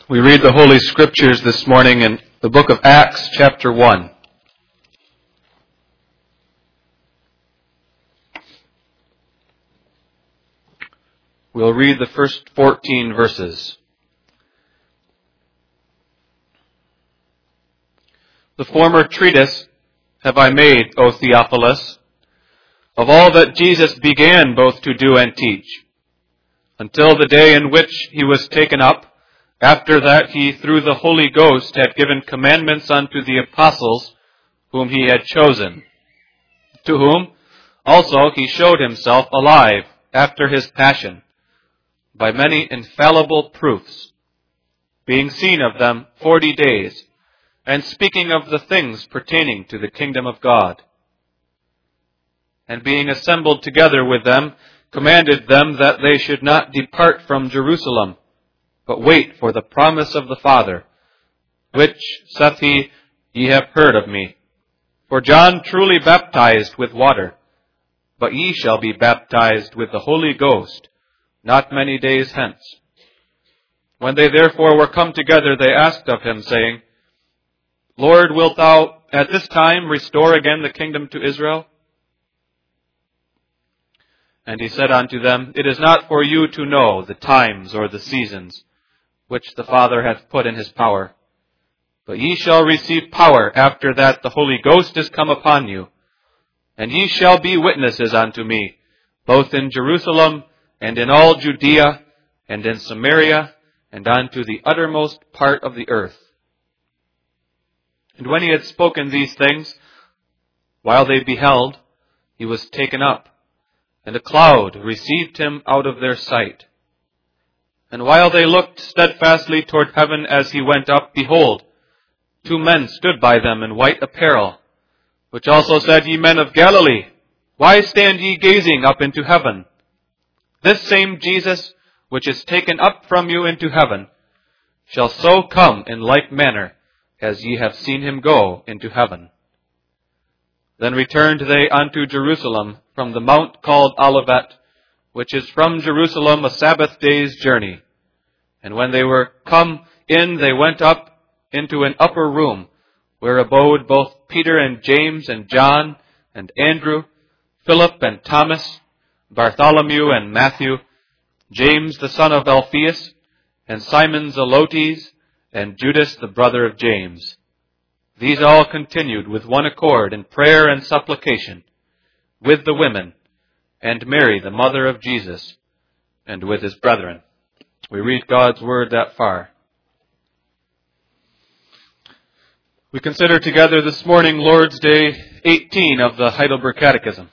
We read the Holy Scriptures this morning in the book of Acts, chapter 1. We'll read the first 14 verses. The former treatise have I made, O Theophilus, of all that Jesus began both to do and teach, until the day in which he was taken up. After that he, through the Holy Ghost, had given commandments unto the apostles whom he had chosen, to whom also he showed himself alive after his passion, by many infallible proofs, being seen of them 40 days, and speaking of the things pertaining to the kingdom of God. And being assembled together with them, commanded them that they should not depart from Jerusalem, but wait for the promise of the Father, which, saith he, ye have heard of me. For John truly baptized with water, but ye shall be baptized with the Holy Ghost not many days hence. When they therefore were come together, they asked of him, saying, Lord, wilt thou at this time restore again the kingdom to Israel? And he said unto them, It is not for you to know the times or the seasons which the Father hath put in his power. But ye shall receive power after that the Holy Ghost is come upon you. And ye shall be witnesses unto me, both in Jerusalem and in all Judea and in Samaria and unto the uttermost part of the earth. And when he had spoken these things, while they beheld, he was taken up, and a cloud received him out of their sight. And while they looked steadfastly toward heaven as he went up, behold, 2 men stood by them in white apparel, which also said, Ye men of Galilee, why stand ye gazing up into heaven? This same Jesus, which is taken up from you into heaven, shall so come in like manner as ye have seen him go into heaven. Then returned they unto Jerusalem from the mount called Olivet, which is from Jerusalem a Sabbath day's journey. And when they were come in, they went up into an upper room, where abode both Peter and James and John and Andrew, Philip and Thomas, Bartholomew and Matthew, James the son of Alphaeus, and Simon Zelotes, and Judas the brother of James. These all continued with one accord in prayer and supplication, with the women, and Mary, the mother of Jesus, and with his brethren. We read God's word that far. We consider together this morning Lord's Day 18 of the Heidelberg Catechism.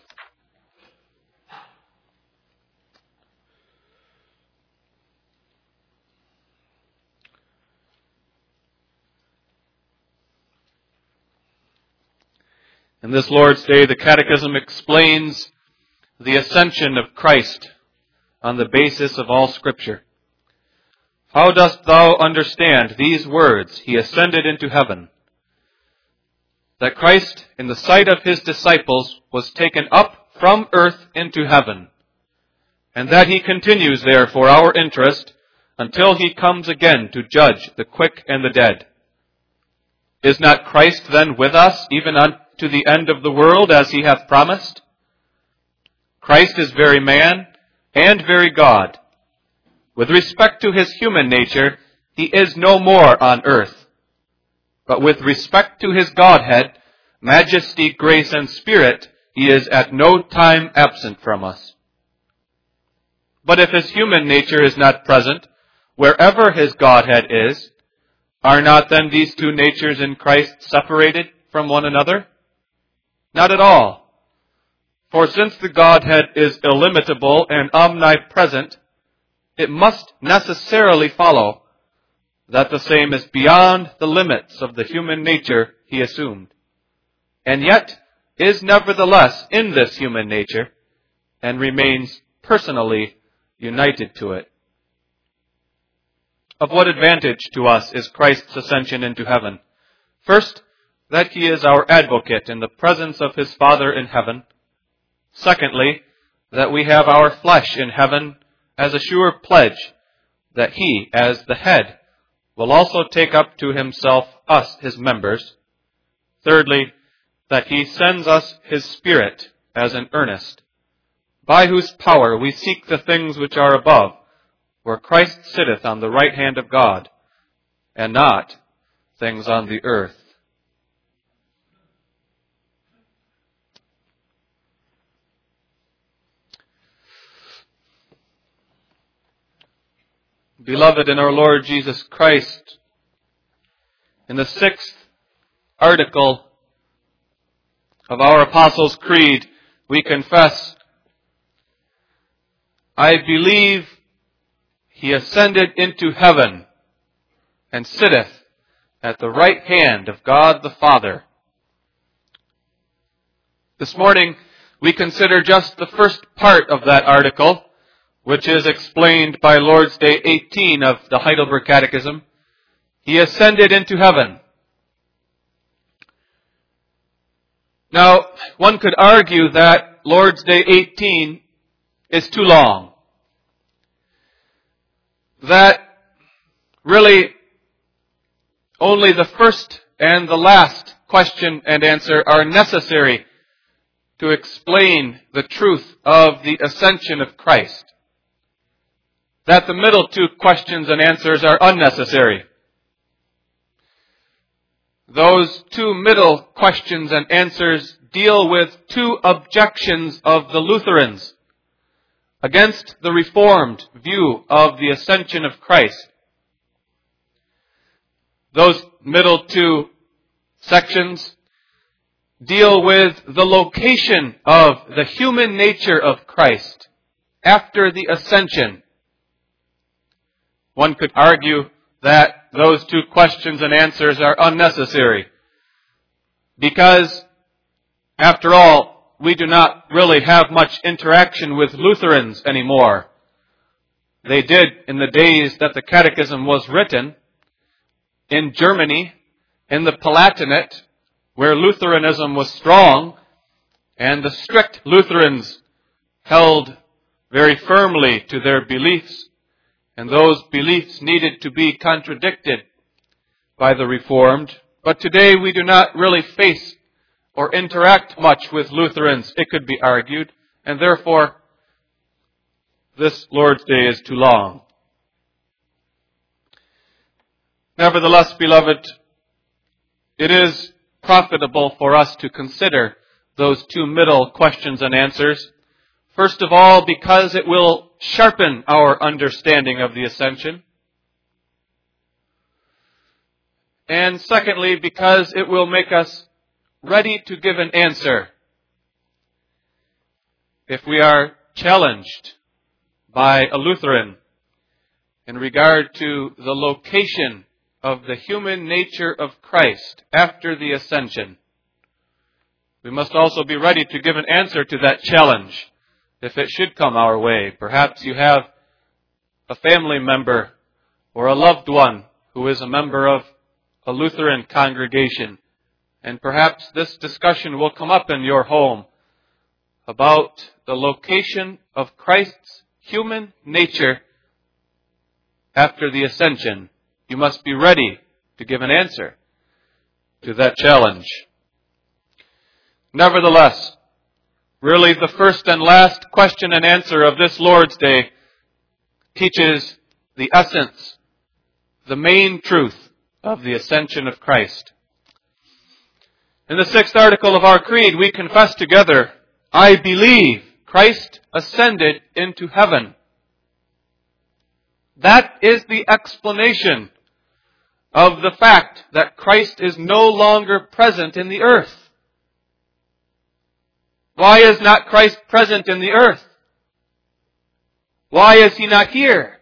In this Lord's Day, the Catechism explains the ascension of Christ on the basis of all Scripture. How dost thou understand these words, He ascended into heaven? That Christ, in the sight of His disciples, was taken up from earth into heaven, and that He continues there for our interest until He comes again to judge the quick and the dead. Is not Christ then with us, even unto the end of the world, as He hath promised? Christ is very man and very God. With respect to His human nature, He is no more on earth. But with respect to His Godhead, majesty, grace, and spirit, He is at no time absent from us. But if His human nature is not present, wherever His Godhead is, are not then these two natures in Christ separated from one another? Not at all. For since the Godhead is illimitable and omnipresent, it must necessarily follow that the same is beyond the limits of the human nature He assumed, and yet is nevertheless in this human nature and remains personally united to it. Of what advantage to us is Christ's ascension into heaven? First, that He is our advocate in the presence of His Father in heaven. Secondly, that we have our flesh in heaven as a sure pledge that He, as the head, will also take up to himself us, his members. Thirdly, that he sends us his Spirit as an earnest, by whose power we seek the things which are above, where Christ sitteth on the right hand of God, and not things on the earth. Beloved in our Lord Jesus Christ, in the 6th article of our Apostles' Creed, we confess, I believe he ascended into heaven and sitteth at the right hand of God the Father. This morning, we consider just the first part of that article, which is explained by Lord's Day 18 of the Heidelberg Catechism. He ascended into heaven. Now, one could argue that Lord's Day 18 is too long. That really only the first and the last question and answer are necessary to explain the truth of the ascension of Christ. That the middle two questions and answers are unnecessary. Those two middle questions and answers deal with two objections of the Lutherans against the Reformed view of the ascension of Christ. Those middle two sections deal with the location of the human nature of Christ after the ascension. One could argue that those two questions and answers are unnecessary because, after all, we do not really have much interaction with Lutherans anymore. They did in the days that the Catechism was written in Germany, in the Palatinate, where Lutheranism was strong, and the strict Lutherans held very firmly to their beliefs. And those beliefs needed to be contradicted by the Reformed. But today we do not really face or interact much with Lutherans, it could be argued, and therefore this Lord's Day is too long. Nevertheless, beloved, it is profitable for us to consider those two middle questions and answers. First of all, because it will sharpen our understanding of the ascension. And secondly, because it will make us ready to give an answer if we are challenged by a Lutheran in regard to the location of the human nature of Christ after the ascension. We must also be ready to give an answer to that challenge if it should come our way. Perhaps you have a family member or a loved one who is a member of a Lutheran congregation, and perhaps this discussion will come up in your home about the location of Christ's human nature after the ascension. You must be ready to give an answer to that challenge. Nevertheless, really the first and last question and answer of this Lord's Day teaches the essence, the main truth of the ascension of Christ. In the 6th article of our creed, we confess together, I believe Christ ascended into heaven. That is the explanation of the fact that Christ is no longer present in the earth. Why is not Christ present in the earth? Why is He not here?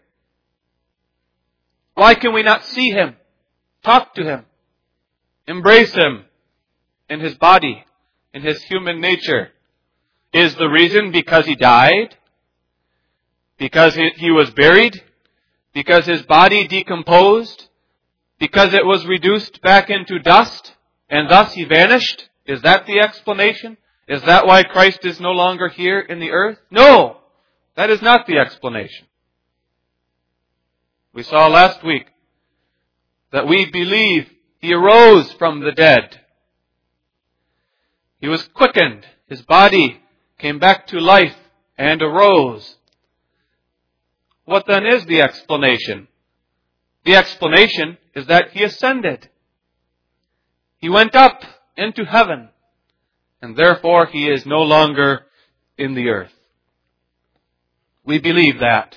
Why can we not see Him, talk to Him, embrace Him in His body, in His human nature? Is the reason because He died? Because He was buried? Because His body decomposed? Because it was reduced back into dust and thus He vanished? Is that the explanation? Is that why Christ is no longer here in the earth? No, that is not the explanation. We saw last week that we believe He arose from the dead. He was quickened. His body came back to life and arose. What then is the explanation? The explanation is that He ascended. He went up into heaven, and therefore He is no longer in the earth. We believe that.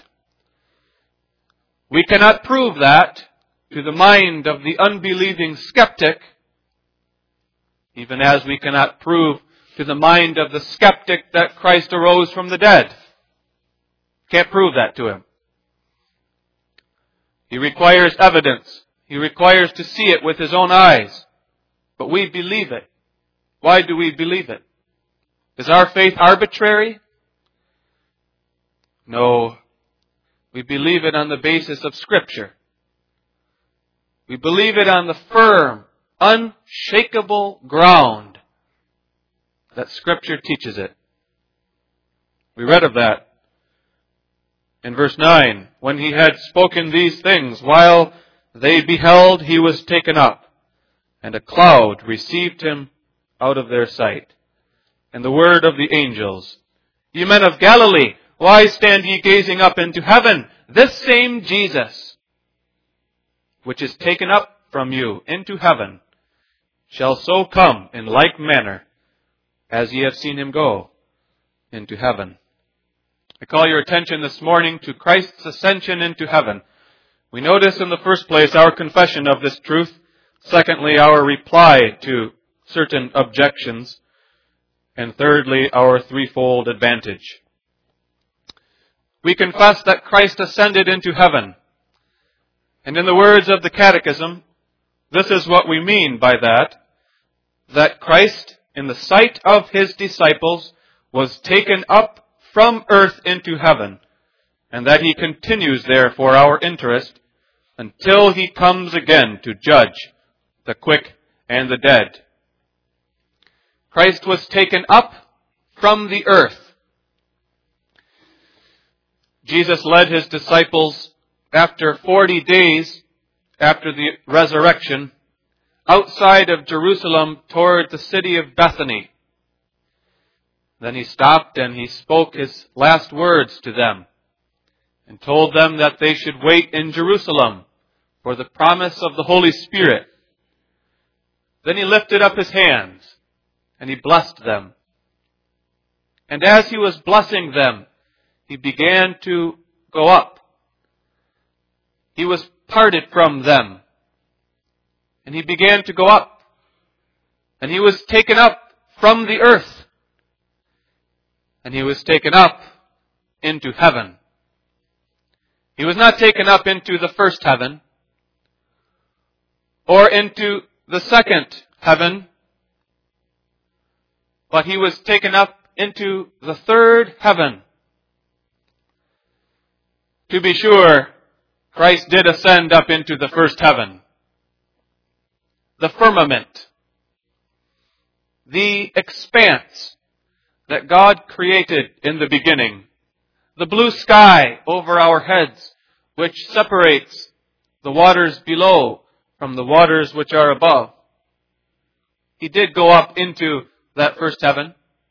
We cannot prove that to the mind of the unbelieving skeptic, even as we cannot prove to the mind of the skeptic that Christ arose from the dead. Can't prove that to him. He requires evidence. He requires to see it with his own eyes. But we believe it. Why do we believe it? Is our faith arbitrary? No. We believe it on the basis of Scripture. We believe it on the firm, unshakable ground that Scripture teaches it. We read of that in verse 9. When He had spoken these things, while they beheld, He was taken up, and a cloud received Him out of their sight. And the word of the angels, Ye men of Galilee, why stand ye gazing up into heaven? This same Jesus, which is taken up from you into heaven, shall so come in like manner as ye have seen Him go into heaven. I call your attention this morning to Christ's ascension into heaven. We notice in the first place our confession of this truth. Secondly, our reply to certain objections. And thirdly, our threefold advantage. We confess that Christ ascended into heaven. And in the words of the Catechism, this is what we mean by that Christ, in the sight of His disciples, was taken up from earth into heaven, and that He continues there for our interest until He comes again to judge the quick and the dead. Christ was taken up from the earth. Jesus led His disciples after 40 days after the resurrection outside of Jerusalem toward the city of Bethany. Then He stopped and He spoke His last words to them and told them that they should wait in Jerusalem for the promise of the Holy Spirit. Then He lifted up His hands and He blessed them. And as He was blessing them, He began to go up. He was parted from them. And He began to go up. And He was taken up from the earth. And He was taken up into heaven. He was not taken up into the first heaven or into the second heaven, but He was taken up into the third heaven. To be sure, Christ did ascend up into the first heaven. The firmament, the expanse that God created in the beginning, the blue sky over our heads, which separates the waters below from the waters which are above. He did go up into that first heaven.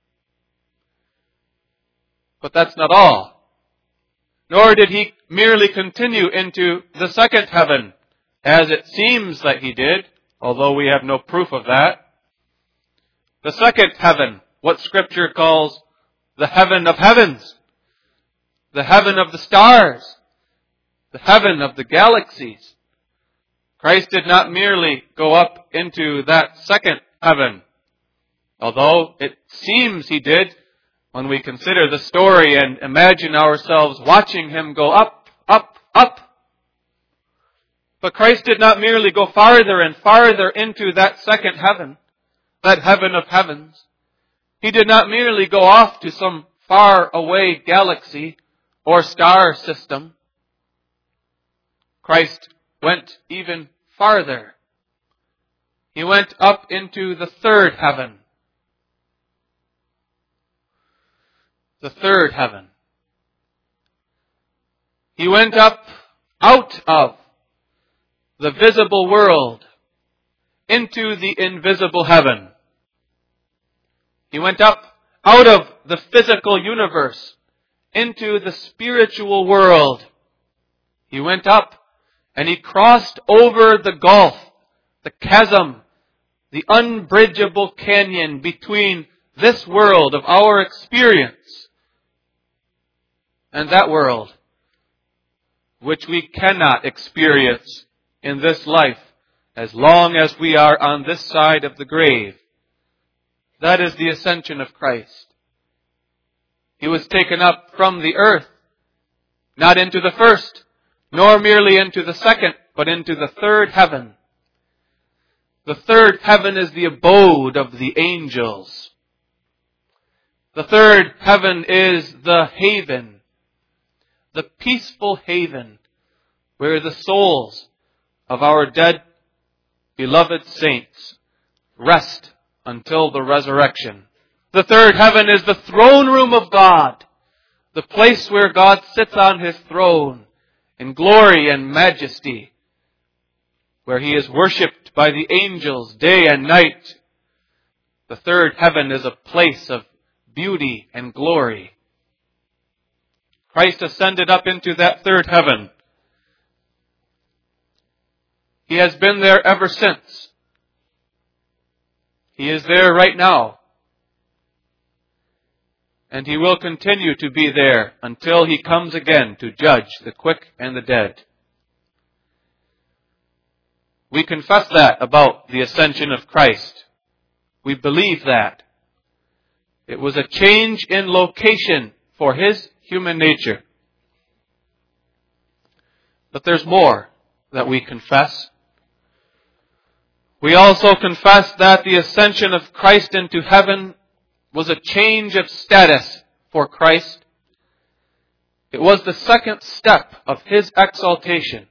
But that's not all. Nor did He merely continue into the second heaven, as it seems that He did, although we have no proof of that. The second heaven, what Scripture calls the heaven of heavens, the heaven of the stars, the heaven of the galaxies. Christ did not merely go up into that second heaven, although it seems He did when we consider the story and imagine ourselves watching Him go up, up, up. But Christ did not merely go farther and farther into that second heaven, that heaven of heavens. He did not merely go off to some far away galaxy or star system. Christ went even farther. He went up into the third heaven. The third heaven. He went up out of the visible world into the invisible heaven. He went up out of the physical universe into the spiritual world. He went up and he crossed over the gulf, the chasm, the unbridgeable canyon between this world of our experience and that world which we cannot experience in this life as long as we are on this side of the grave. That is the ascension of Christ. He was taken up from the earth, not into the first, nor merely into the second, but into the third heaven. The third heaven is the abode of the angels. The third heaven is the haven, the peaceful haven, where the souls of our dead, beloved saints rest until the resurrection. The third heaven is the throne room of God, the place where God sits on His throne in glory and majesty, where He is worshipped by the angels day and night. The third heaven is a place of beauty and glory. Christ ascended up into that third heaven. He has been there ever since. He is there right now. And He will continue to be there until He comes again to judge the quick and the dead. We confess that about the ascension of Christ. We believe that. It was a change in location for His human nature. But there's more that we confess. We also confess that the ascension of Christ into heaven was a change of status for Christ. It was the second step of His exaltation.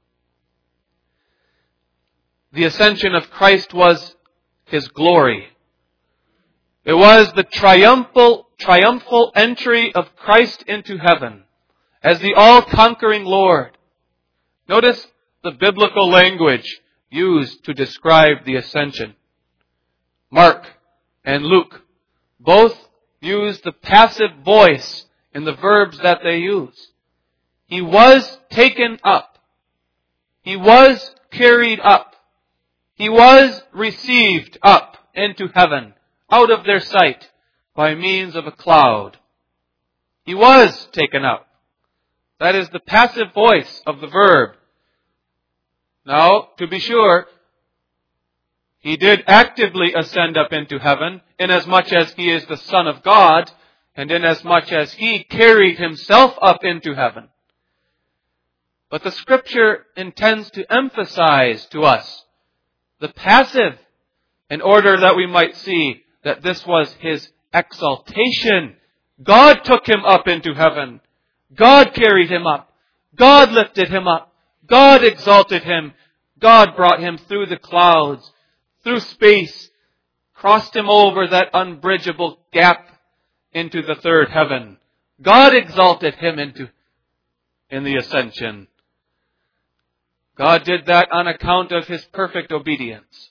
The ascension of Christ was His glory. It was the triumphal entry of Christ into heaven as the all-conquering Lord. Notice the biblical language used to describe the ascension. Mark and Luke both use the passive voice in the verbs that they use. He was taken up. He was carried up. He was received up into heaven, out of their sight, by means of a cloud. He was taken up. That is the passive voice of the verb. Now, to be sure, He did actively ascend up into heaven, inasmuch as He is the Son of God, and inasmuch as He carried Himself up into heaven. But the Scripture intends to emphasize to us the passive, in order that we might see that this was His exaltation. God took Him up into heaven. God carried Him up. God lifted Him up. God exalted Him. God brought Him through the clouds, through space, crossed Him over that unbridgeable gap into the third heaven. God exalted Him in the ascension. God did that on account of His perfect obedience.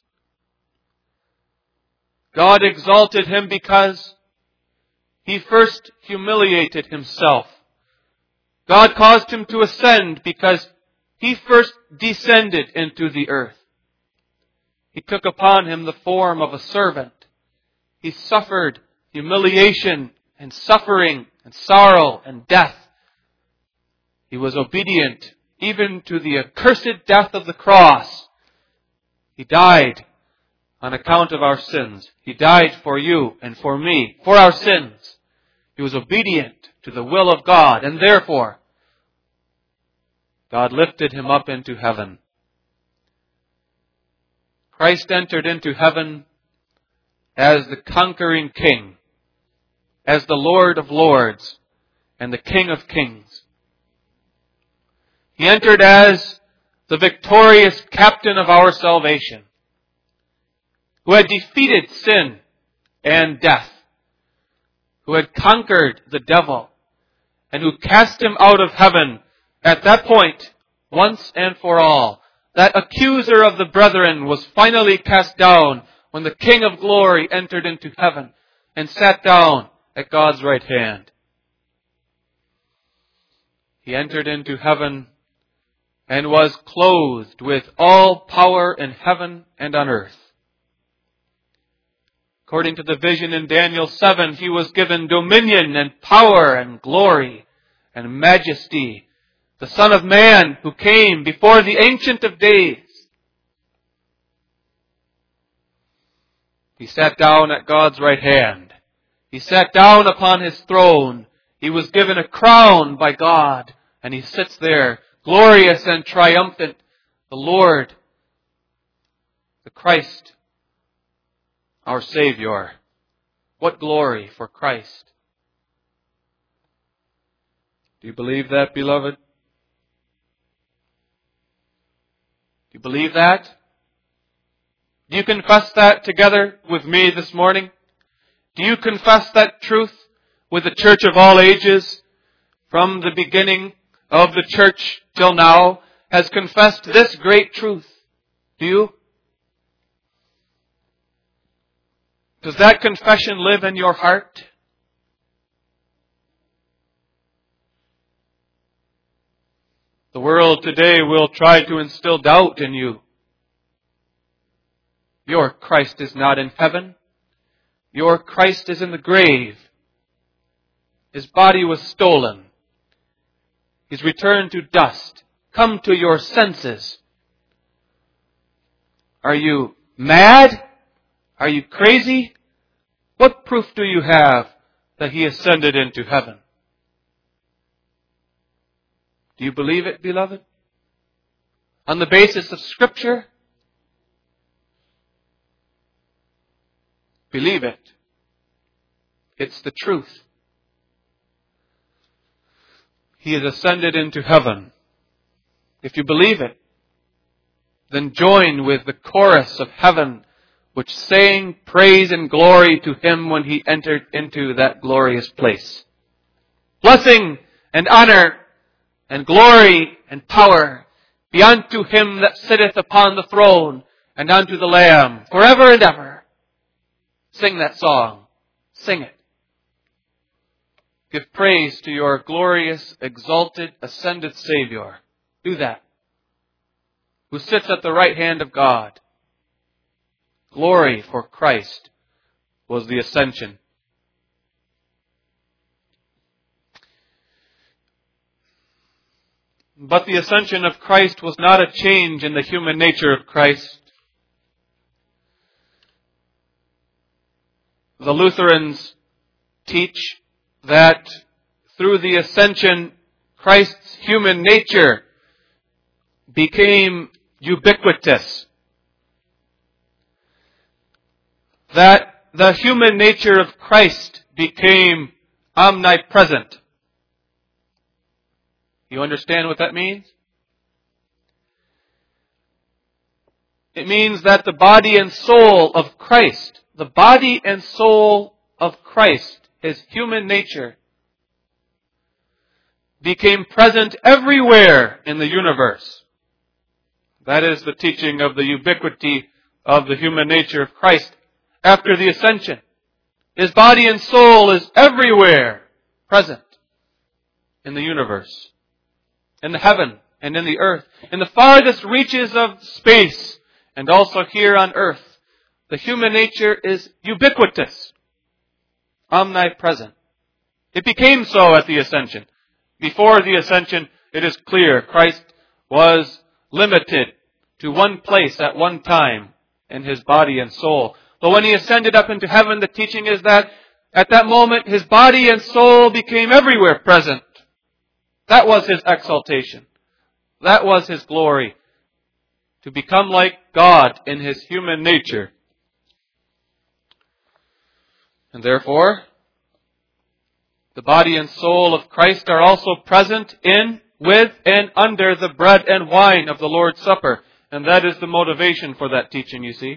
God exalted Him because He first humiliated Himself. God caused Him to ascend because He first descended into the earth. He took upon Him the form of a servant. He suffered humiliation and suffering and sorrow and death. He was obedient even to the accursed death of the cross. He died on account of our sins. He died for you and for me, for our sins. He was obedient to the will of God, and therefore God lifted Him up into heaven. Christ entered into heaven as the conquering King, as the Lord of Lords and the King of Kings. He entered as the victorious captain of our salvation, who had defeated sin and death, who had conquered the devil, and who cast him out of heaven at that point, once and for all. that accuser of the brethren was finally cast down when the King of glory entered into heaven and sat down at God's right hand. He entered into heaven and was clothed with all power in heaven and on earth. According to the vision in Daniel 7, he was given dominion and power and glory and majesty. The Son of Man who came before the Ancient of Days. He sat down at God's right hand. He sat down upon His throne. He was given a crown by God, and He sits there, glorious and triumphant, the Lord, the Christ, our Savior. What glory for Christ. Do you believe that, beloved? Do you believe that? Do you confess that together with me this morning? Do you confess that truth with the church of all ages from the beginning of the church till now has confessed this great truth? Do you? Does that confession live in your heart? The world today will try to instill doubt in you. Your Christ is not in heaven. Your Christ is in the grave. His body was stolen. He's returned to dust. Come to your senses. Are you mad? Are you crazy? What proof do you have that He ascended into heaven? Do you believe it, beloved? On the basis of Scripture? Believe it. It's the truth. He has ascended into heaven. If you believe it, then join with the chorus of heaven, which sang praise and glory to Him when He entered into that glorious place. Blessing and honor and glory and power be unto Him that sitteth upon the throne and unto the Lamb forever and ever. Sing that song. Sing it. Give praise to your glorious, exalted, ascended Savior. Do that. Who sits at the right hand of God. Glory for Christ was the ascension. But the ascension of Christ was not a change in the human nature of Christ. The Lutherans teach that through the ascension, Christ's human nature became ubiquitous. That the human nature of Christ became omnipresent. You understand what that means? It means that the body and soul of Christ, the body and soul of Christ, His human nature, became present everywhere in the universe. That is the teaching of the ubiquity of the human nature of Christ after the ascension. His body and soul is everywhere present in the universe, in the heaven and in the earth, in the farthest reaches of space, and also here on earth. The human nature is ubiquitous, omnipresent. It became so at the ascension. Before the ascension, it is clear Christ was limited to one place at one time in His body and soul. But when He ascended up into heaven, the teaching is that at that moment, His body and soul became everywhere present. That was His exaltation. That was His glory. To become like God in His human nature. And therefore, the body and soul of Christ are also present in, with, and under the bread and wine of the Lord's Supper. And that is the motivation for that teaching, you see.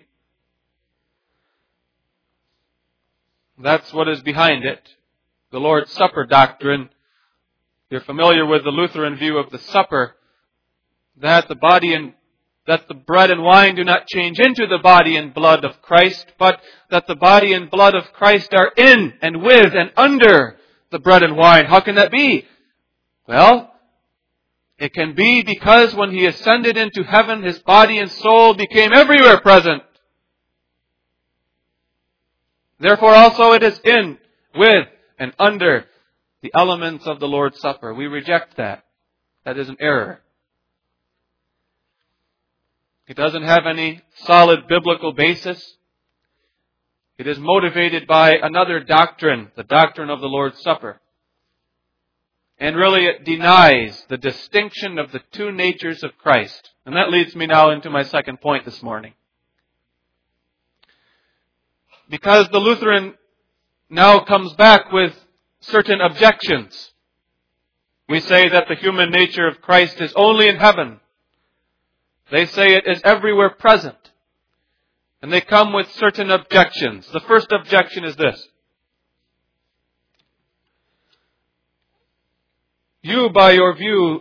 That's what is behind it. The Lord's Supper doctrine. You're familiar with the Lutheran view of the supper, that the body and that the bread and wine do not change into the body and blood of Christ, but that the body and blood of Christ are in and with and under the bread and wine. How can that be? Well, it can be because when He ascended into heaven, His body and soul became everywhere present. Therefore also it is in, with, and under the elements of the Lord's Supper. We reject that. That is an error. It doesn't have any solid biblical basis. It is motivated by another doctrine, the doctrine of the Lord's Supper. And really it denies the distinction of the two natures of Christ. And that leads me now into my second point this morning. Because the Lutheran now comes back with certain objections. We say that the human nature of Christ is only in heaven. They say it is everywhere present. And they come with certain objections. The first objection is this. You, by your view,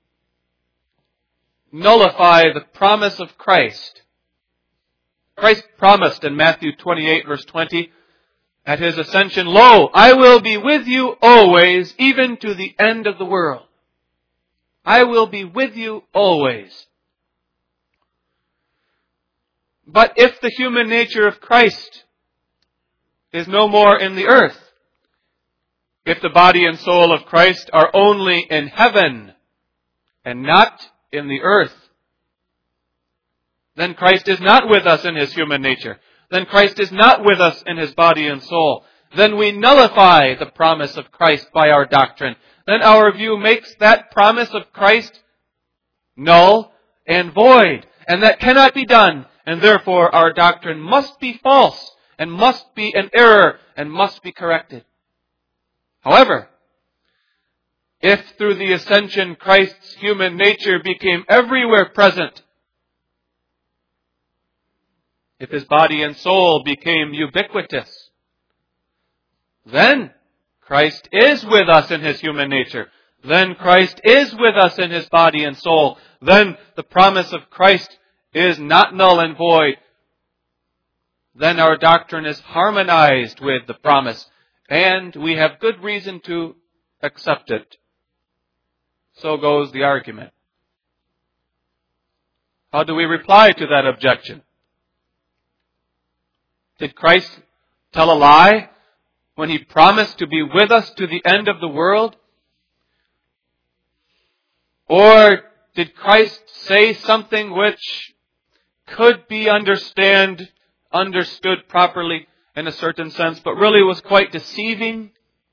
nullify the promise of Christ. Christ promised in Matthew 28, verse 20, at His ascension, "Lo, I will be with you always, even to the end of the world." I will be with you always. But if the human nature of Christ is no more in the earth, if the body and soul of Christ are only in heaven and not in the earth, then Christ is not with us in His human nature. Then Christ is not with us in His body and soul. Then we nullify the promise of Christ by our doctrine. Then our view makes that promise of Christ null and void. And that cannot be done. And therefore our doctrine must be false and must be an error and must be corrected. However, if through the ascension Christ's human nature became everywhere present, if His body and soul became ubiquitous, then Christ is with us in His human nature. Then Christ is with us in His body and soul. Then the promise of Christ is not null and void. Then our doctrine is harmonized with the promise, and we have good reason to accept it. So goes the argument. How do we reply to that objection? Did Christ tell a lie when He promised to be with us to the end of the world? Or did Christ say something which could be understood properly in a certain sense, but really was quite deceiving?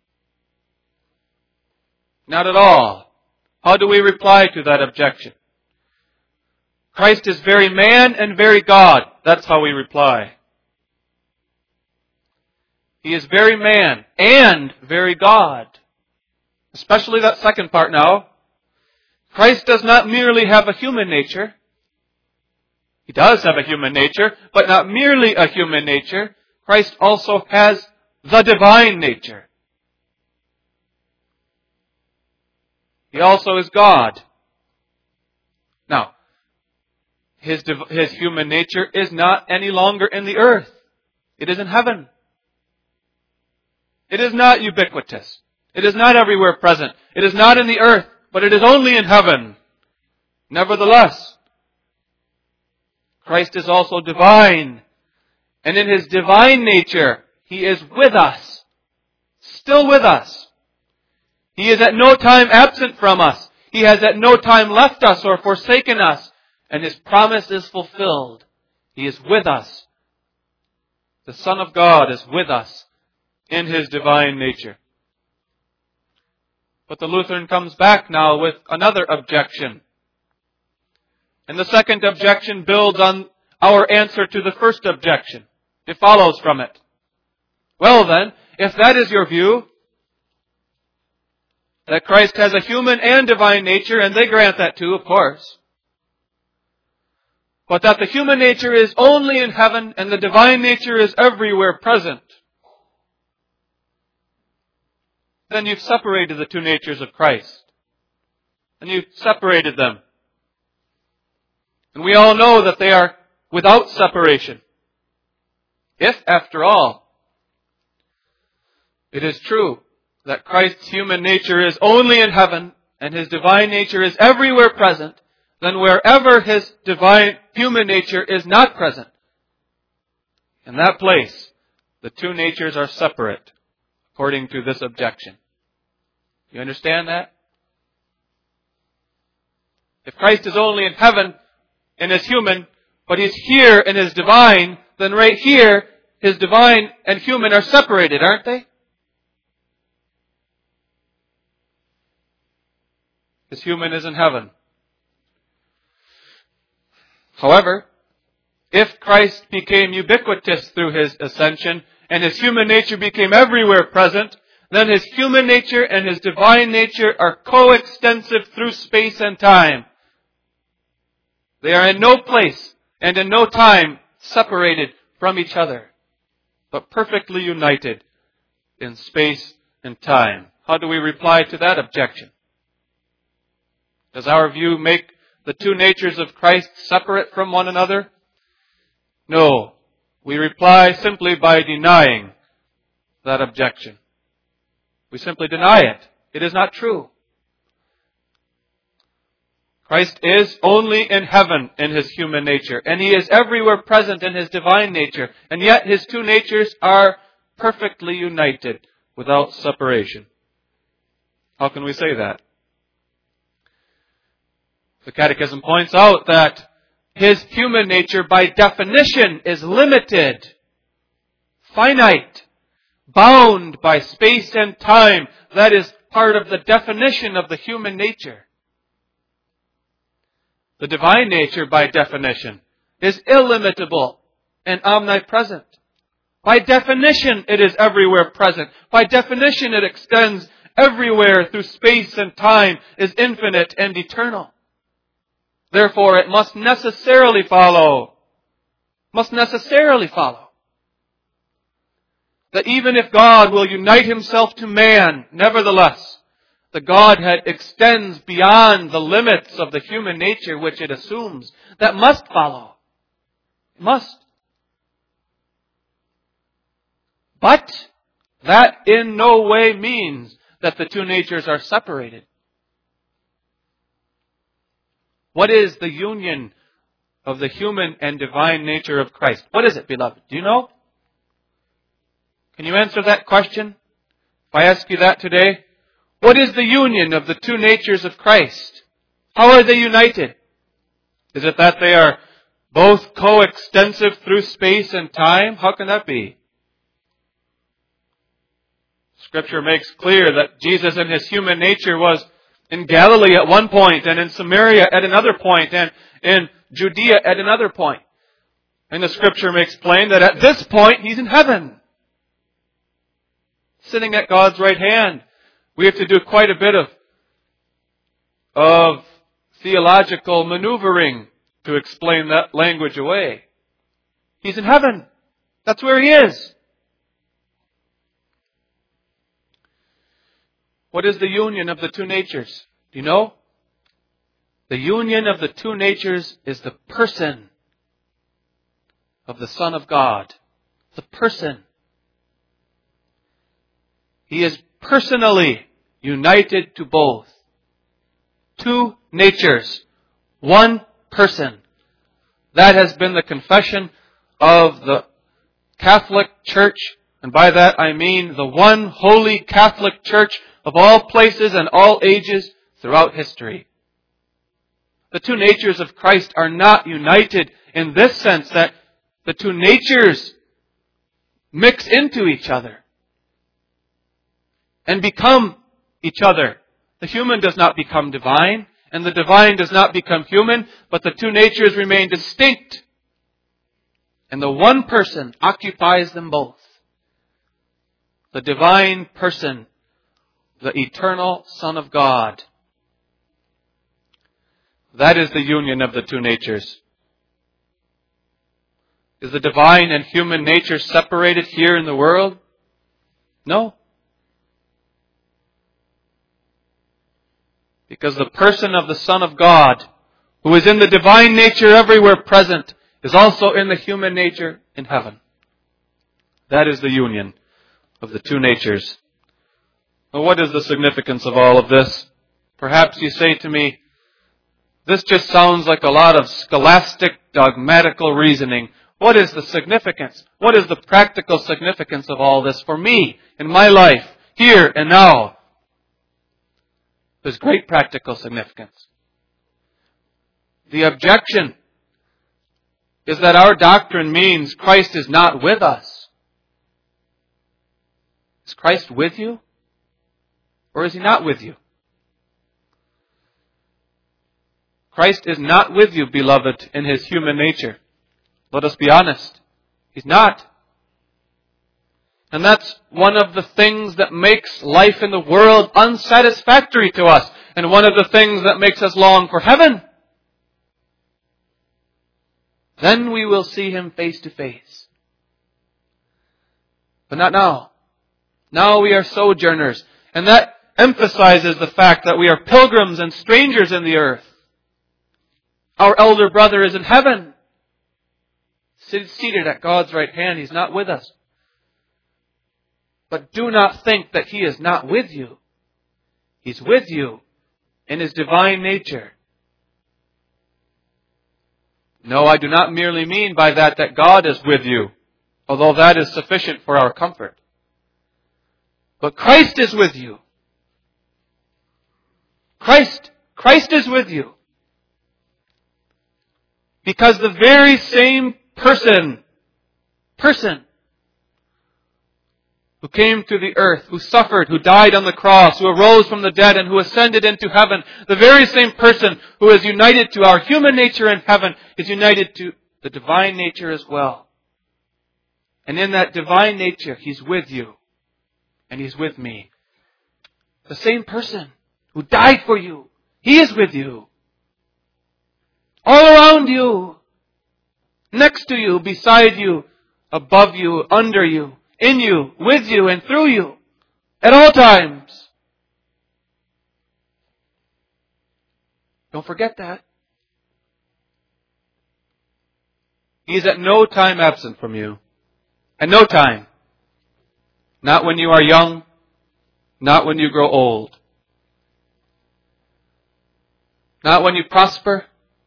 Not at all. How do we reply to that objection? Christ is very man and very God. That's how we reply. He is very man and very God. Especially that second part now. Christ does not merely have a human nature. He does have a human nature, but not merely a human nature. Christ also has the divine nature. He also is God. Now, His human nature is not any longer in the earth. It is in heaven. It is not ubiquitous. It is not everywhere present. It is not in the earth, but it is only in heaven. Nevertheless, Christ is also divine. And in His divine nature, He is with us. Still with us. He is at no time absent from us. He has at no time left us or forsaken us. And His promise is fulfilled. He is with us. The Son of God is with us in His divine nature. But the Lutheran comes back now with another objection. And the second objection builds on our answer to the first objection. It follows from it. Well then, if that is your view, that Christ has a human and divine nature, and they grant that too, of course, but that the human nature is only in heaven and the divine nature is everywhere present, then you've separated the two natures of Christ. And you've separated them. And we all know that they are without separation. If, after all, it is true that Christ's human nature is only in heaven and His divine nature is everywhere present, then wherever His divine human nature is not present, in that place, the two natures are separate, according to this objection. You understand that? If Christ is only in heaven and is human, but He's here and is divine, then right here, His divine and human are separated, aren't they? His human is in heaven. However, if Christ became ubiquitous through His ascension and His human nature became everywhere present, then His human nature and His divine nature are coextensive through space and time. They are in no place and in no time separated from each other, but perfectly united in space and time. How do we reply to that objection? Does our view make the two natures of Christ separate from one another? No. We reply simply by denying that objection. We simply deny it. It is not true. Christ is only in heaven in His human nature, and He is everywhere present in His divine nature, and yet His two natures are perfectly united without separation. How can we say that? The Catechism points out that His human nature, by definition, is limited, finite, bound by space and time. That is part of the definition of the human nature. The divine nature, by definition, is illimitable and omnipresent. By definition, it is everywhere present. By definition, it extends everywhere through space and time, is infinite and eternal. Therefore, it must necessarily follow that even if God will unite Himself to man, nevertheless, the Godhead extends beyond the limits of the human nature which it assumes. That must follow. It must. But that in no way means that the two natures are separated. What is the union of the human and divine nature of Christ? What is it, beloved? Do you know? Can you answer that question? If I ask you that today, what is the union of the two natures of Christ? How are they united? Is it that they are both coextensive through space and time? How can that be? Scripture makes clear that Jesus in His human nature was in Galilee at one point, and in Samaria at another point, and in Judea at another point. And the Scripture makes plain that at this point, He's in heaven, sitting at God's right hand. We have to do quite a bit of theological maneuvering to explain that language away. He's in heaven. That's where He is. What is the union of the two natures? Do you know? The union of the two natures is the person of the Son of God. The person. He is personally united to both. Two natures. One person. That has been the confession of the Catholic Church. And by that I mean the one holy Catholic Church of all places and all ages throughout history. The two natures of Christ are not united in this sense that the two natures mix into each other and become each other. The human does not become divine, and the divine does not become human, but the two natures remain distinct. And the one person occupies them both. The divine person, the eternal Son of God. That is the union of the two natures. Is the divine and human nature separated here in the world? No. Because the person of the Son of God who is in the divine nature everywhere present, is also in the human nature in heaven. That is the union of the two natures. Well, what is the significance of all of this? Perhaps you say to me, this just sounds like a lot of scholastic, dogmatical reasoning. What is the significance? What is the practical significance of all this for me in my life, here and now? There's great practical significance. The objection is that our doctrine means Christ is not with us. Is Christ with you? Or is He not with you? Christ is not with you, beloved, in His human nature. Let us be honest. He's not. And that's one of the things that makes life in the world unsatisfactory to us. And one of the things that makes us long for heaven. Then we will see Him face to face. But not now. Now we are sojourners. And that emphasizes the fact that we are pilgrims and strangers in the earth. Our elder brother is in heaven, seated at God's right hand. He's not with us. But do not think that He is not with you. He's with you in His divine nature. No, I do not merely mean by that God is with you, although that is sufficient for our comfort. But Christ is with you. Christ is with you. Because the very same person who came to the earth, who suffered, who died on the cross, who arose from the dead, and who ascended into heaven, the very same person who is united to our human nature in heaven is united to the divine nature as well. And in that divine nature, He's with you. And He's with me. The same person who died for you, He is with you. All around you, next to you, beside you, above you, under you, in you, with you, and through you, at all times. Don't forget that. He is at no time absent from you. At no time. Not when you are young, not when you grow old. Not when you prosper,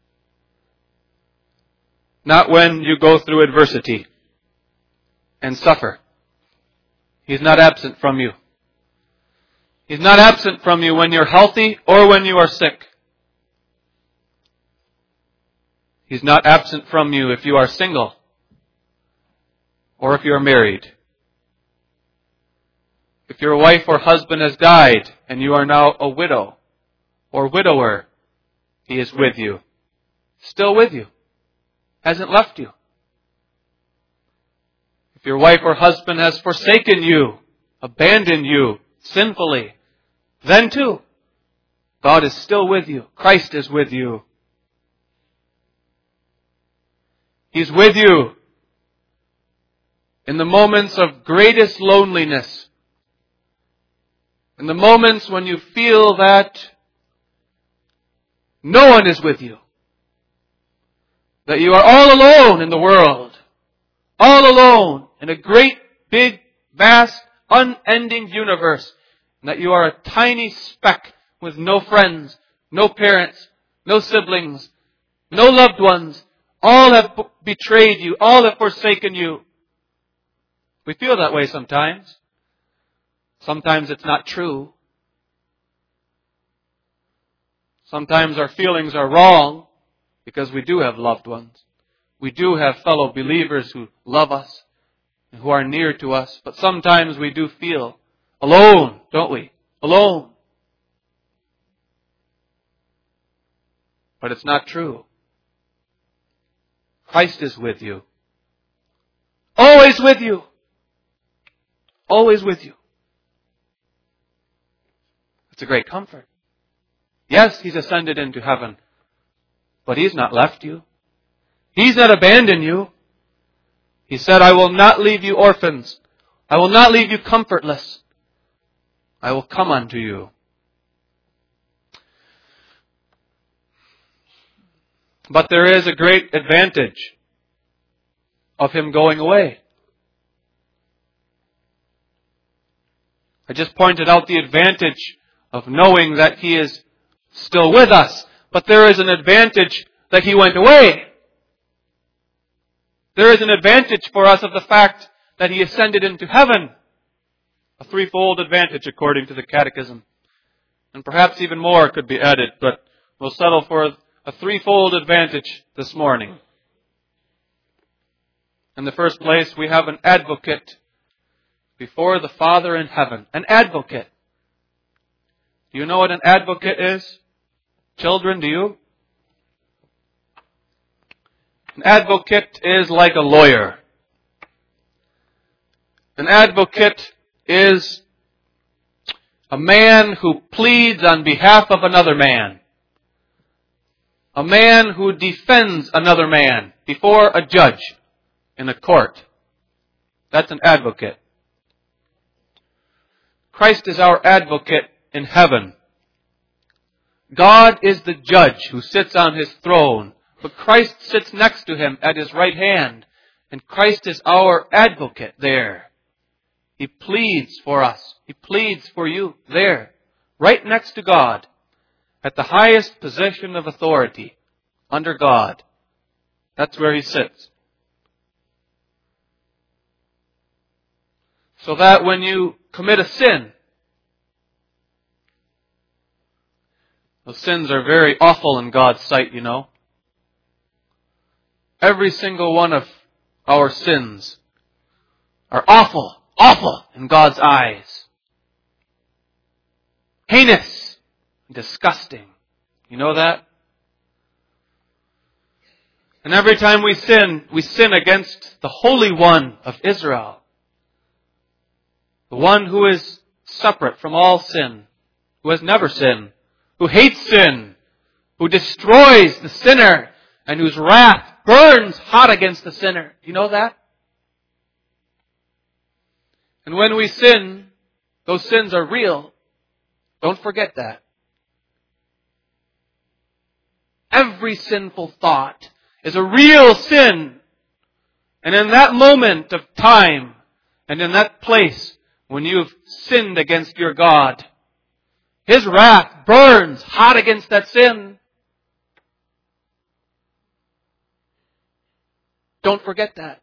not when you go through adversity and suffer. He's not absent from you. He's not absent from you when you're healthy or when you are sick. He's not absent from you if you are single or if you are married. If your wife or husband has died and you are now a widow or widower, He is with you. Still with you. Hasn't left you. If your wife or husband has forsaken you, abandoned you sinfully, then too, God is still with you. Christ is with you. He's with you in the moments of greatest loneliness, in the moments when you feel that no one is with you. That you are all alone in the world. All alone in a great, big, vast, unending universe. And that you are a tiny speck with no friends, no parents, no siblings, no loved ones. All have betrayed you. All have forsaken you. We feel that way sometimes. Sometimes it's not true. Sometimes our feelings are wrong. Because we do have loved ones. We do have fellow believers who love us and who are near to us. But sometimes we do feel alone, don't we? Alone. But it's not true. Christ is with you. Always with you. Always with you. It's a great comfort. Yes, He's ascended into heaven. But He's not left you. He's not abandoned you. He said, I will not leave you orphans. I will not leave you comfortless. I will come unto you. But there is a great advantage of Him going away. I just pointed out the advantage of knowing that He is still with us. But there is an advantage that He went away. There is an advantage for us of the fact that He ascended into heaven. A threefold advantage according to the Catechism. And perhaps even more could be added, but we'll settle for a threefold advantage this morning. In the first place, we have an advocate before the Father in heaven. An advocate. Do you know what an advocate is? Children, do you? An advocate is like a lawyer. An advocate is a man who pleads on behalf of another man. A man who defends another man before a judge in a court. That's an advocate. Christ is our advocate in heaven. God is the judge who sits on His throne, but Christ sits next to Him at His right hand, and Christ is our advocate there. He pleads for us. He pleads for you there, right next to God, at the highest position of authority, under God. That's where He sits. So that when you commit a sin, those sins are very awful in God's sight, you know. Every single one of our sins are awful in God's eyes. Heinous, disgusting. You know that? And every time we sin against the Holy One of Israel. The one who is separate from all sin, who has never sinned, who hates sin, who destroys the sinner, and whose wrath burns hot against the sinner. Do you know that? And when we sin, those sins are real. Don't forget that. Every sinful thought is a real sin. And in that moment of time, and in that place, when you've sinned against your God, His wrath burns hot against that sin. Don't forget that.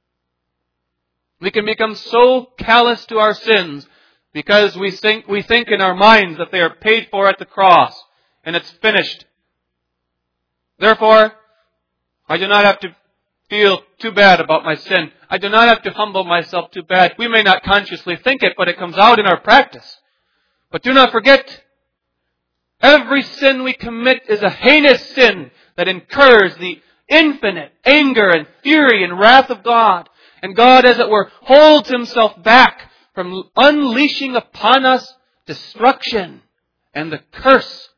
We can become so callous to our sins because we think in our minds that they are paid for at the cross and it's finished. Therefore, I do not have to feel too bad about my sin. I do not have to humble myself too bad. We may not consciously think it, but it comes out in our practice. But do not forget, every sin we commit is a heinous sin that incurs the infinite anger and fury and wrath of God. And God, as it were, holds Himself back from unleashing upon us destruction and the curse.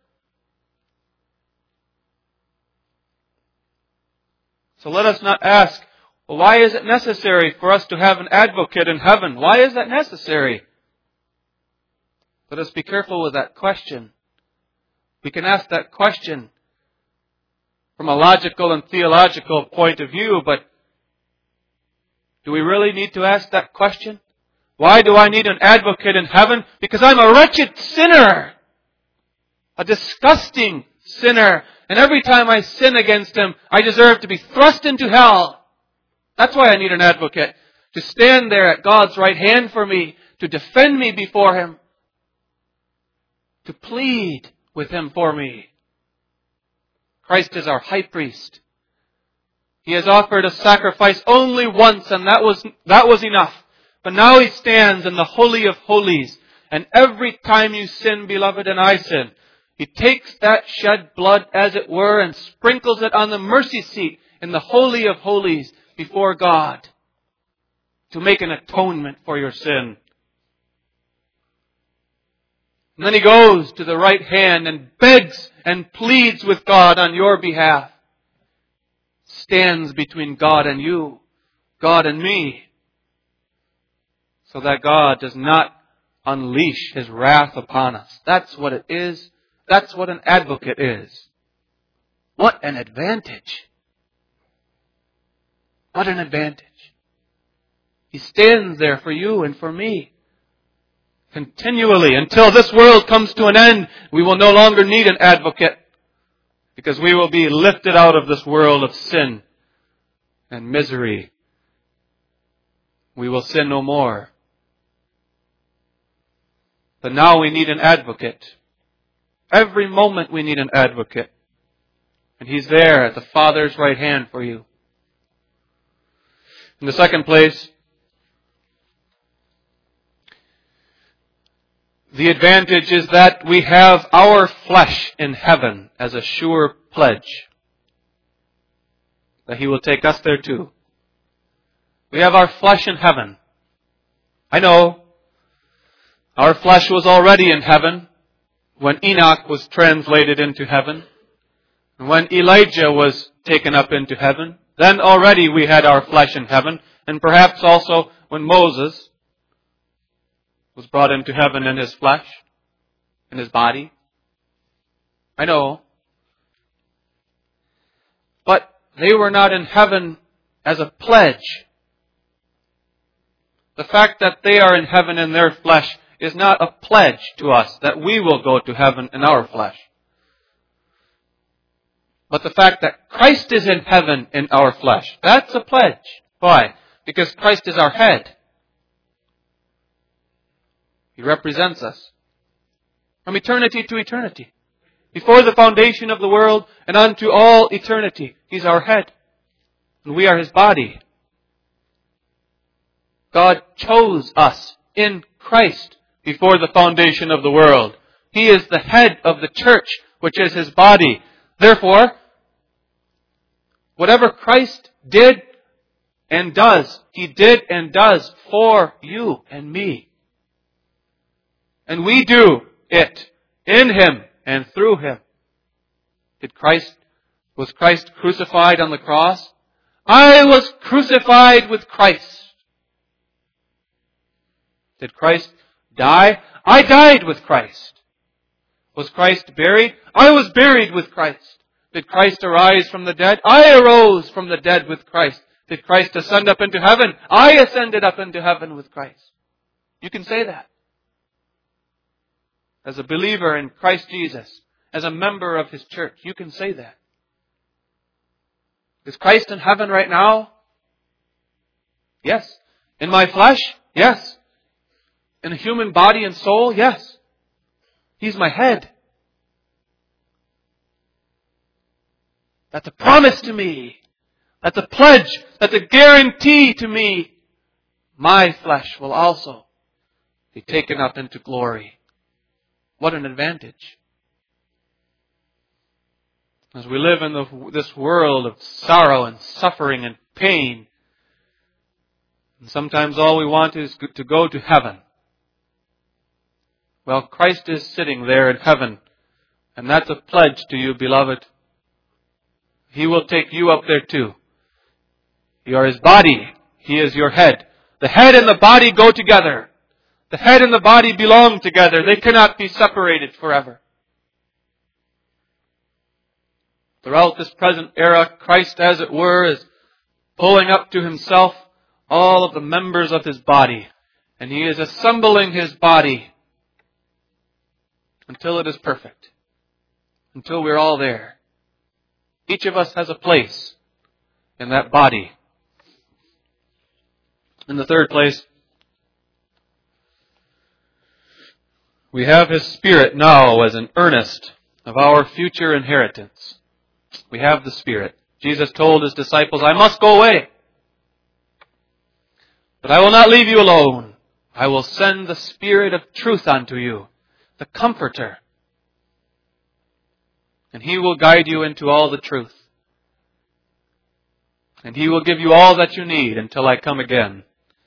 So let us not ask, well, why is it necessary for us to have an advocate in heaven? Why is that necessary? Let us be careful with that question. We can ask that question from a logical and theological point of view, but do we really need to ask that question? Why do I need an advocate in heaven? Because I'm a wretched sinner. A disgusting sinner. And every time I sin against Him, I deserve to be thrust into hell. That's why I need an advocate. To stand there at God's right hand for me. To defend me before Him. To plead with Him for me. Christ is our high priest. He has offered a sacrifice only once, and that was enough. But now He stands in the Holy of Holies. And every time you sin, beloved, and I sin, He takes that shed blood, as it were, and sprinkles it on the mercy seat in the Holy of Holies before God to make an atonement for your sin. And then He goes to the right hand and begs and pleads with God on your behalf. Stands between God and you, God and me, so that God does not unleash His wrath upon us. That's what it is. That's what an advocate is. What an advantage. What an advantage. He stands there for you and for me. Continually, until this world comes to an end, we will no longer need an advocate, because we will be lifted out of this world of sin and misery. We will sin no more. But now we need an advocate. Every moment we need an advocate. And He's there at the Father's right hand for you. In the second place, the advantage is that we have our flesh in heaven as a sure pledge that He will take us there too. We have our flesh in heaven. I know our flesh was already in heaven when Enoch was translated into heaven, and when Elijah was taken up into heaven. Then already we had our flesh in heaven, and perhaps also when Moses was brought into heaven in his flesh, in his body. I know. But they were not in heaven as a pledge. The fact that they are in heaven in their flesh is not a pledge to us that we will go to heaven in our flesh. But the fact that Christ is in heaven in our flesh, that's a pledge. Why? Because Christ is our head. He represents us from eternity to eternity. Before the foundation of the world and unto all eternity, He's our head. And we are His body. God chose us in Christ before the foundation of the world. He is the head of the church, which is His body. Therefore, whatever Christ did and does, He did and does for you and me. And we do it in Him and through Him. Was Christ crucified on the cross? I was crucified with Christ. Did Christ die? I died with Christ. Was Christ buried? I was buried with Christ. Did Christ arise from the dead? I arose from the dead with Christ. Did Christ ascend up into heaven? I ascended up into heaven with Christ. You can say that. As a believer in Christ Jesus, as a member of His church, you can say that. Is Christ in heaven right now? Yes. In my flesh? Yes. In a human body and soul? Yes. He's my head. That's a promise to me. That's a pledge. That's a guarantee to me. My flesh will also be taken up into glory. What an advantage. As we live in this world of sorrow and suffering and pain, and sometimes all we want is to go to heaven. Well, Christ is sitting there in heaven, and that's a pledge to you, beloved. He will take you up there too. You are His body. He is your head. The head and the body go together. The head and the body belong together. They cannot be separated forever. Throughout this present era, Christ, as it were, is pulling up to Himself all of the members of His body. And He is assembling His body until it is perfect. Until we're all there. Each of us has a place in that body. In the third place, we have His Spirit now as an earnest of our future inheritance. We have the Spirit. Jesus told His disciples, I must go away, but I will not leave you alone. I will send the Spirit of truth unto you, the Comforter. And He will guide you into all the truth. And He will give you all that you need until I come again.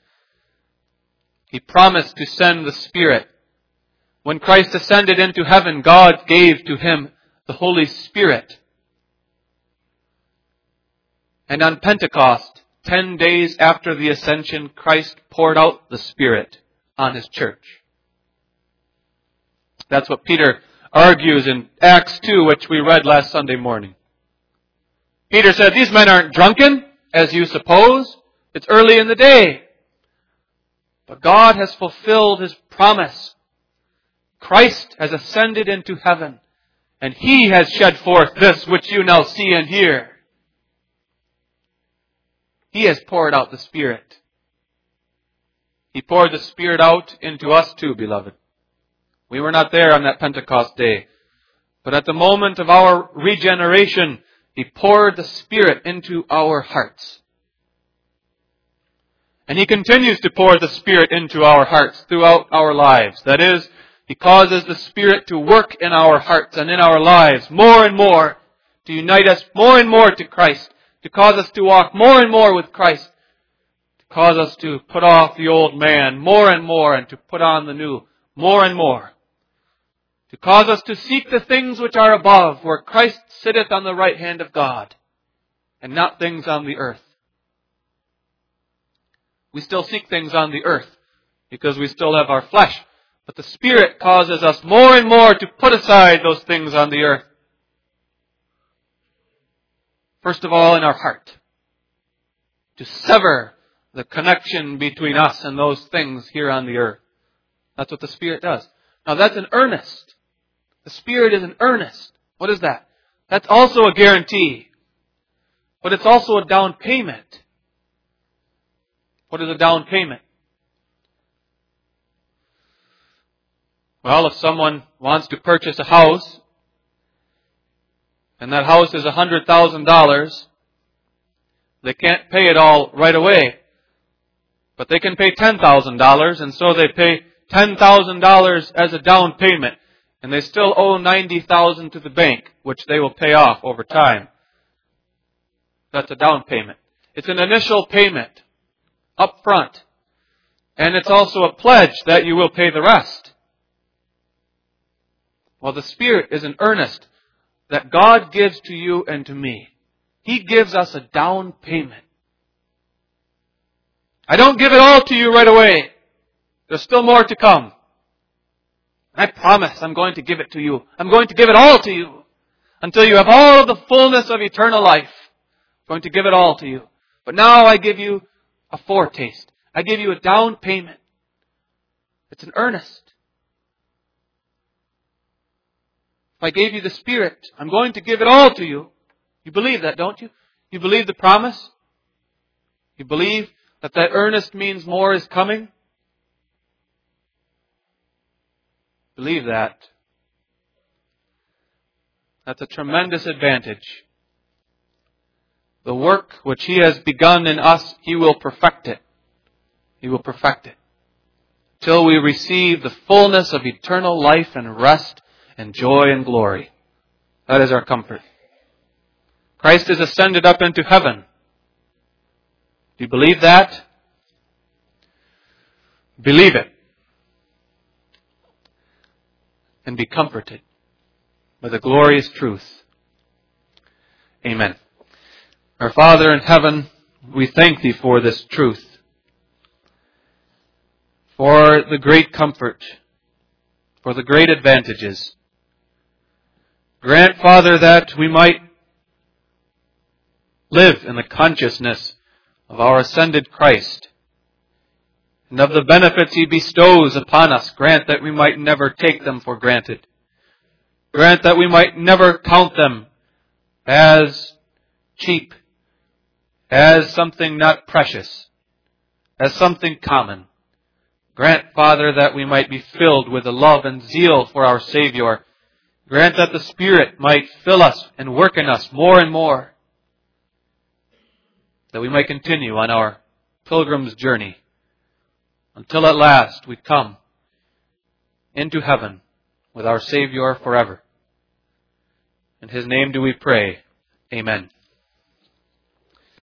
He promised to send the Spirit. When Christ ascended into heaven, God gave to Him the Holy Spirit. And on Pentecost, 10 days after the ascension, Christ poured out the Spirit on His church. That's what Peter argues in Acts 2, which we read last Sunday morning. Peter said, these men aren't drunken, as you suppose. It's early in the day. But God has fulfilled His promise. Christ has ascended into heaven, and He has shed forth this which you now see and hear. He has poured out the Spirit. He poured the Spirit out into us too, beloved. We were not there on that Pentecost day. But at the moment of our regeneration, He poured the Spirit into our hearts. And He continues to pour the Spirit into our hearts throughout our lives. That is, He causes the Spirit to work in our hearts and in our lives more and more, to unite us more and more to Christ, to cause us to walk more and more with Christ, to cause us to put off the old man more and more and to put on the new more and more, to cause us to seek the things which are above, where Christ sitteth on the right hand of God, and not things on the earth. We still seek things on the earth because we still have our flesh, but the Spirit causes us more and more to put aside those things on the earth. First of all, in our heart, to sever the connection between us and those things here on the earth. That's what the Spirit does. Now that's an earnest. The Spirit is an earnest. What is that? That's also a guarantee. But it's also a down payment. What is a down payment? Well, if someone wants to purchase a house, and that house is $100,000, they can't pay it all right away. But they can pay $10,000, and so they pay $10,000 as a down payment. And they still owe $90,000 to the bank, which they will pay off over time. That's a down payment. It's an initial payment up front. And it's also a pledge that you will pay the rest. Well, the Spirit is an earnest that God gives to you and to me. He gives us a down payment. I don't give it all to you right away. There's still more to come. I promise I'm going to give it to you. I'm going to give it all to you until you have all of the fullness of eternal life. I'm going to give it all to you. But now I give you a foretaste. I give you a down payment. It's an earnest. If I gave you the Spirit, I'm going to give it all to you. You believe that, don't you? You believe the promise? You believe that earnest means more is coming? Believe that. That's a tremendous advantage. The work which He has begun in us, He will perfect it. He will perfect it. Till we receive the fullness of eternal life and rest and joy and glory. That is our comfort. Christ is ascended up into heaven. Do you believe that? Believe it. And be comforted by the glorious truth. Amen. Our Father in heaven, we thank Thee for this truth, for the great comfort, for the great advantages. Grant, Father, that we might live in the consciousness of our ascended Christ and of the benefits He bestows upon us. Grant that we might never take them for granted. Grant that we might never count them as cheap, as something not precious, as something common. Grant, Father, that we might be filled with the love and zeal for our Savior. Grant that the Spirit might fill us and work in us more and more, that we might continue on our pilgrim's journey until at last we come into heaven with our Savior forever. In His name do we pray. Amen.